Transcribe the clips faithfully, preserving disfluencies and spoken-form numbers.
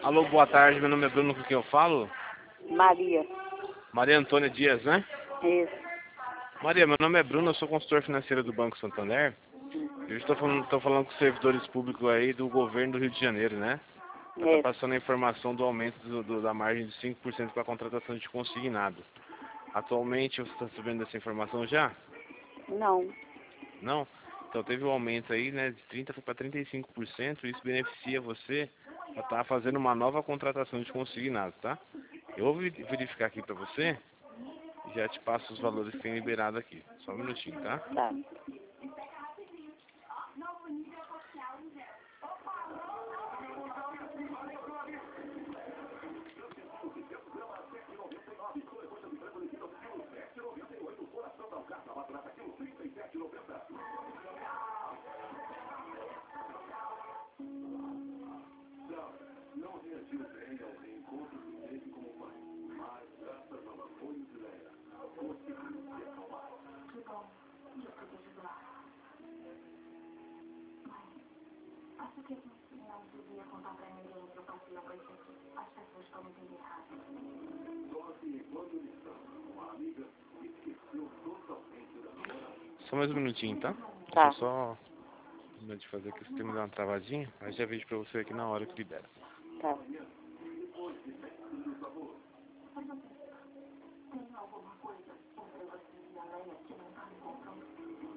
Alô, boa tarde, meu nome é Bruno, com quem eu falo? Maria. Maria Antônia Dias, né? Isso. Maria, meu nome é Bruno, eu sou consultor financeiro do Banco Santander. Eu estou falando, tô falando com os servidores públicos aí do governo do Rio de Janeiro, né? Ela está Isso. passando a informação do aumento do, do, da margem de cinco por cento para a contratação de consignado. Atualmente, você está sabendo dessa informação já? Não. Não? Então teve um aumento aí, né, de trinta por cento para trinta e cinco por cento, e isso beneficia você a estar fazendo uma nova contratação de consignado, tá? Eu vou verificar aqui para você e já te passo os valores que tem liberado aqui. Só um minutinho, tá? Tá. Acho que a gente não devia contar para ninguém que eu passei a noite aqui. As pessoas vão entender errado. Só mais um minutinho, tá? Tá. Deixa eu só de fazer aqui o sistema dar uma travadinha, aí já vejo pra você aqui na hora que libera. Tá. Tem alguma coisa entre você e a Leia que não está me contando?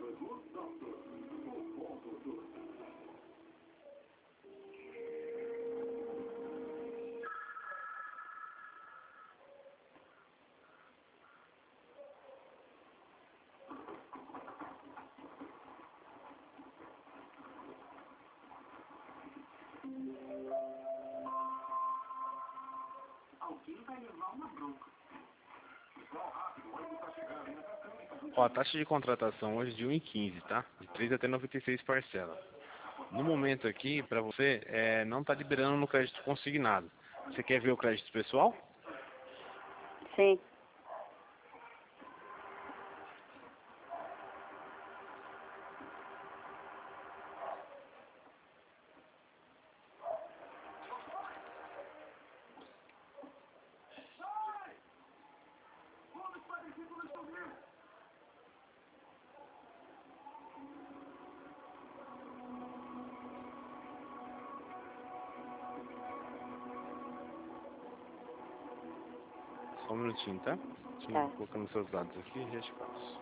Alguém vai levar uma bronca. Ó, a taxa de contratação hoje é de um e quinze, tá? De três até noventa e seis parcelas. No momento aqui, pra você, é, não tá liberando no crédito consignado. Você quer ver o crédito pessoal? Sim. Só um minutinho, tá? Deixa Tá. eu colocar nos seus dados aqui e já te passo.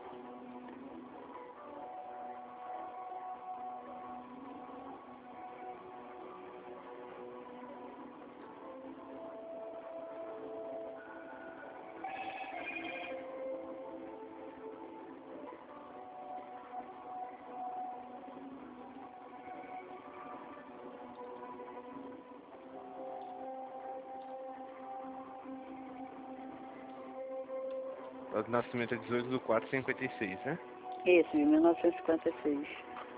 O de nascimento é dezoito de quatro de cinquenta e seis, né? Isso, em mil novecentos e cinquenta e seis.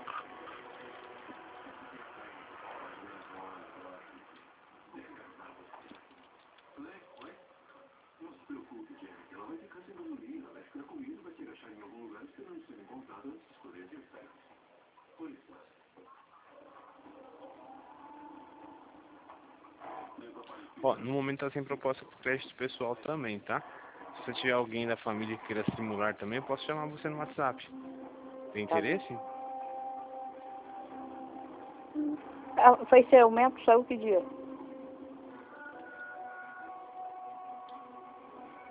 Ó, no momento tá sem proposta com crédito pessoal também, tá? Se você tiver alguém da família que queira simular também, eu posso chamar você no WhatsApp. Tem Tá bom. interesse? Ah, foi esse aumento, saiu que dia?